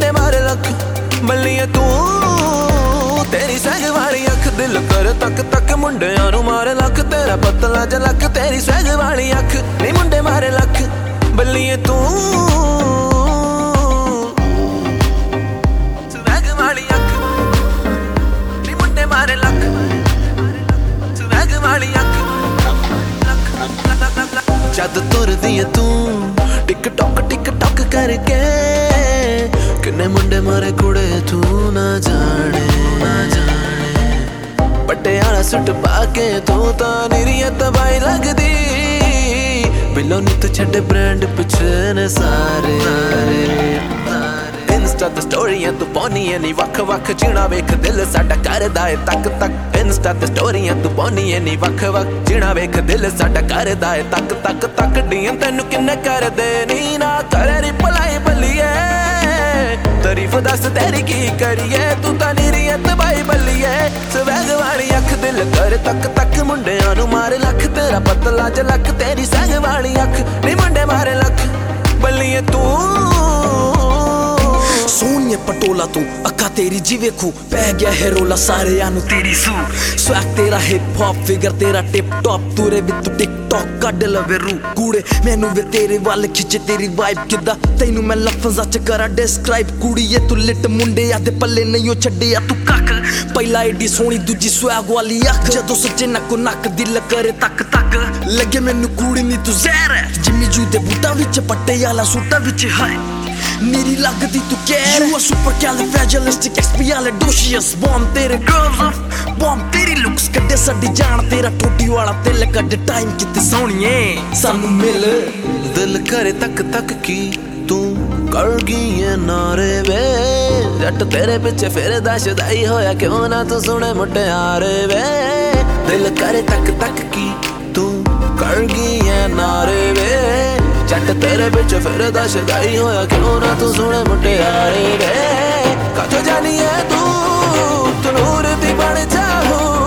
मुंडे मारे लख बल्लिए तू तेरी सैग वाली अख दिल कर तक तक मुंडियां नू मारे लख तेरा पतला ज लक तेरी सैग वाली अख नी मुंडे मारे लख बल्लिए तू सैग वाली अख नी मुंडे मारे लख सैग वाली अख जद तुरदी है तू टिक टॉक करके किन्ने मुंडे मारे कुड़े तू ना जाने पटियाला सुट पाके तू तो निरियत बाई लगदी बिलो नित छड़े ब्रांड पिछे ने सारे इंस्टा ते स्टोरियां तू पाउनी नी वख वख जीना वेख दिल साडा करदा है तक तक इंस्टा ते स्टोरियां तू पाउनी नी वख वख जीना वेख दिल साडा करदा है तक तक तक डियां तैनू किन्ने कर दे नी ना करे रिप्लाई बल्लिए तारीफ दस तेरी की करिए तू तां निरियत बाई बल्लिए स्वैग वाली अख दिल कर तक तक मुंडियां नू मारे लख तेरा पतला ज लक तेरी सैग वाली अख नी मुंडे मारे लख बल्लिए तू सोनिए पटोला तू अक्का तेरी जिवे खू पै गया है रोला सारे आनू तेरी सू स्वैग तेरा हिप हॉप फिगर तेरा टिप टॉप तूरे भी तू टिक टॉक कड लवे रू कूड़े मैनू वे तेरे वाल खिचे तेरी वाइब किदा तैनू मैं लफ्ज़ां च करा डिस्क्राइब कुड़ीए तू लिट मुंडे आदे पल्ले नहीं छड्डे तू कख पहला एडी सोहनी दूजी स्वैग वाली अख जदों सच्चे नक्को नक दिल करे तक तक लगे मैनू कूड़ी नी तू जहर है जिम्मी जू दे बूटा विच पटियाला सूटा विच हाय मेरी लगदी तू कैर You are supercalifragilisticexpialidocious Bomb तेरे girls off Bomb तेरी looks कड्डे साडी जान तेरा टोटी वाला दिल कड्डे टाइम किते सोहणीए सानू मिल दिल करे तक तक की तू कर गई है नारे वे जट तेरे पिछे फिरदा शुदाई होया क्यों ना तू सुने मुटियारे वे दिल करे तक तक की तू कर गई है नारे वे जट तेरे पिछे फिरदा शुदाई होया क्यों ना तू सुने मुटियारे वे कथों जानी है तू नूर दी बन जाओ